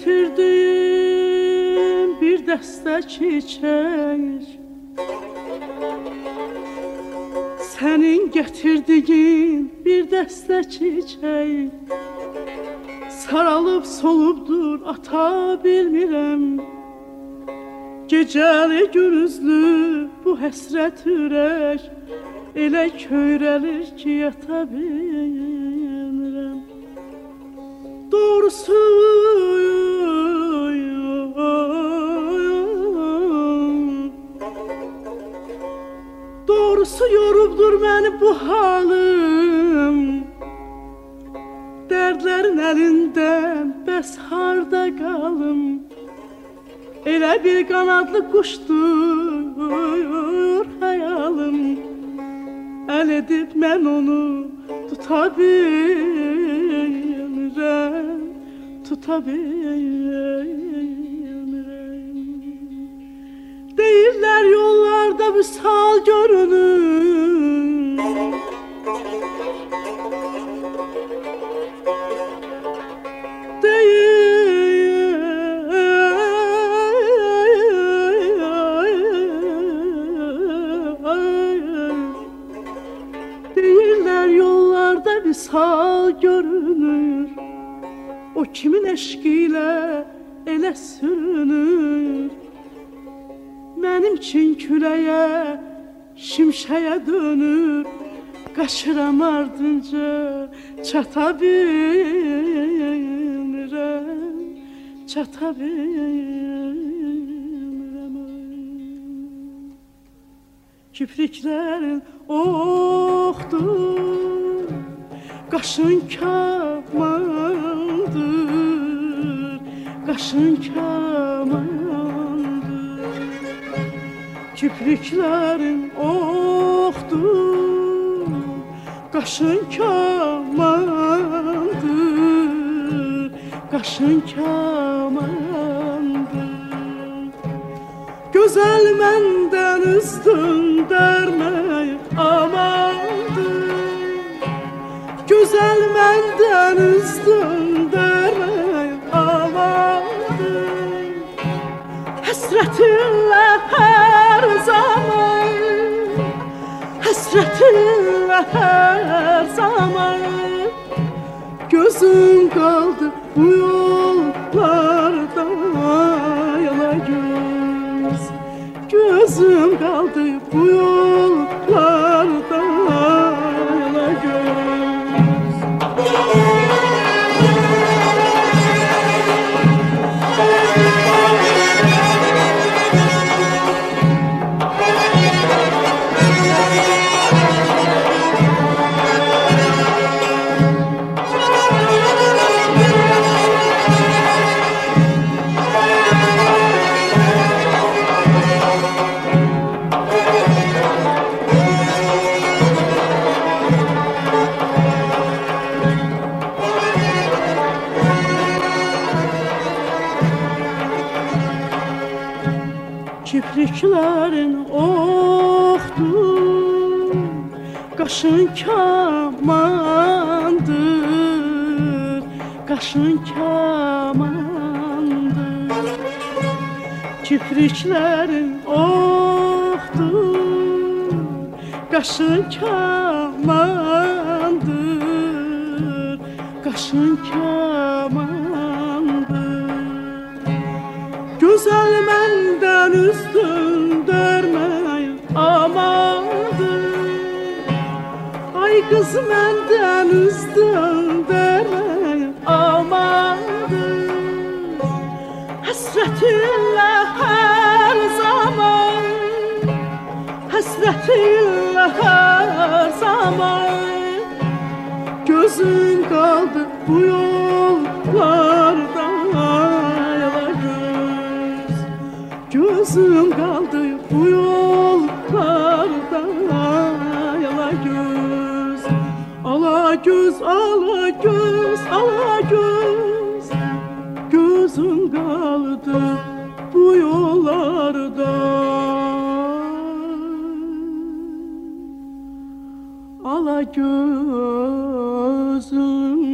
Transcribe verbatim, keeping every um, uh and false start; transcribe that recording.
getirdim bir dəstə çiçək, sənin getirdiyin bir dəstə çiçək, saralıb solubdur ata bilmirəm. Gecəli gündüzlü bu həsrət ürək elə köyrəlir ki yata bilmirəm. Doğrusu Doğrusu yorubdur məni bu halım, dərdlərin əlindən bəs harda qalım. Elə bir qanadlı quşdur xəyalım, əl edib mən onu tuta bilmirəm, tuta bilmirəm. Deyirlər yollarda vüsal görünür, deyirlər yollarda vüsal görünür. O kimin eşqiyle elə sürünür, mənim üçün küləyə, şimşəyə dönür. Qaşıram ardınca çata bilmirəm, çata bilmirəm. Kipriklərin oxdur, qaşın kamandır, qaşın kamandır. Kipriklərin oxdur, qaşın kamandır, qaşın kamandır. Gözəl məndən üstün dərmək amandır, gözəl məndən üstün dərmək amandır. Həsrətinlə hər zaman, həsrətinlə hər zaman gözüm qaldı bu yollarda yana göz. Gözüm qaldı bu yollarda yana göz. Kipriklərin oxdur, qaşın kamandır, qaşın kamandır. Kipriklərin oxdur, qaşın kamandır, qaşın kamandır. Gözəl məndən üstün dərmək amandır, ay qız məndən üstün dərmək amandır. Həsrətinlə hər zaman, həsrətinlə hər zaman gözün qaldı bu yollarda yana göz. Gözüm qaldı bu yollarda yana göz. Ala göz, ala göz, ala göz, gözüm qaldı bu yollarda. Ala gözüm